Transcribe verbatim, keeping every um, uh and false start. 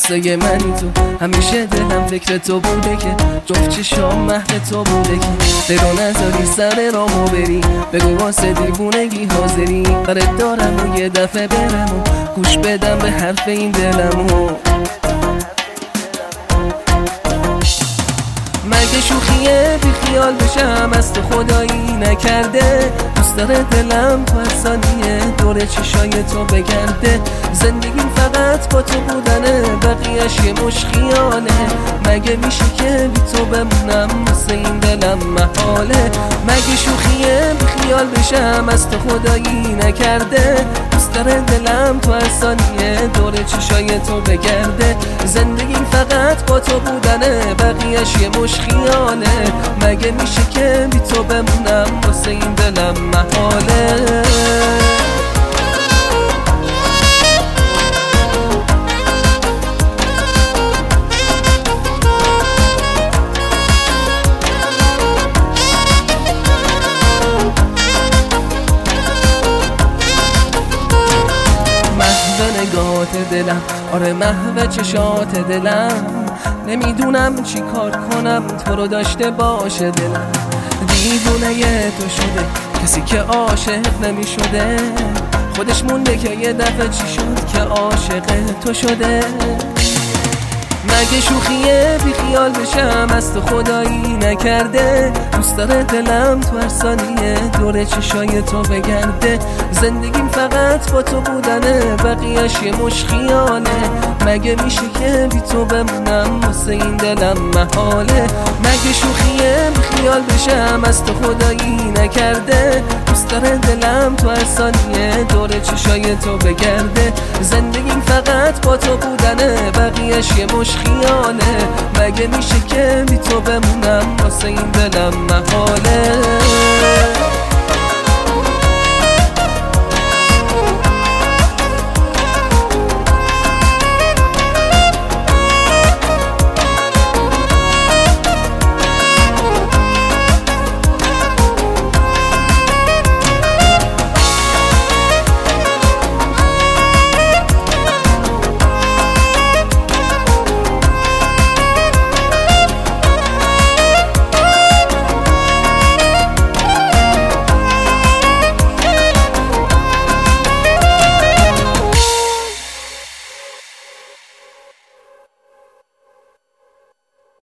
واسه منی تو، همیشه دلم فکر تو بوده که جفت چشام محو تو بوده که برو نذاری سر رامو بری، بگو واسه دیوونگی حاضری، برات دارم و یه دفعه برم و گوش بدم به حرف این دلمو. مگه شوخیه بی خیال بشم از تو خدایی نکرده، دوست داره دلم تو هر ثانیه دور چشای تو بگرده، زندگیم فقط با تو بودنه بقیهش یه مش خیاله، مگه میشه که بی تو بمونم واسه این دلم محاله. مگه شوخیه بی خیال بشم از تو خدایی نکرده، دوست داره دلم تو هر ثانیه دور چشای تو بگرده، زندگیم فقط با تو بودنه بقیهش یه مش خیاله، مگه میشه که بی تو بمونم واسه این دلم محاله. نگاهات دلم، آره محو چشات دلم، نمیدونم چی کار کنم تو رو داشته باشه دلم، دیوونه تو شده کسی که عاشق نمی شده، خودش مونده که یه دفعه چی شد که عاشق تو شده. مگه شوخیه بی خیال بشم از تو خدایی نکرده، دوست داره دلم تو هر ثانیه دور چشای تو بگرده، زندگیم فقط با تو بودنه بقیهش یه مش خیاله، مگه میشه که بی تو بمونم واسه این دلم محاله. مگه شوخیه بی خیال بشم از تو خدایی نکرده، دوست داره دلم تو هر ثانیه دور چشای تو بگرده، زندگیم فقط با تو بودنه بقیهش یه مش خیاله، مگه میشه که بی تو بمونم واسه این دلم محاله.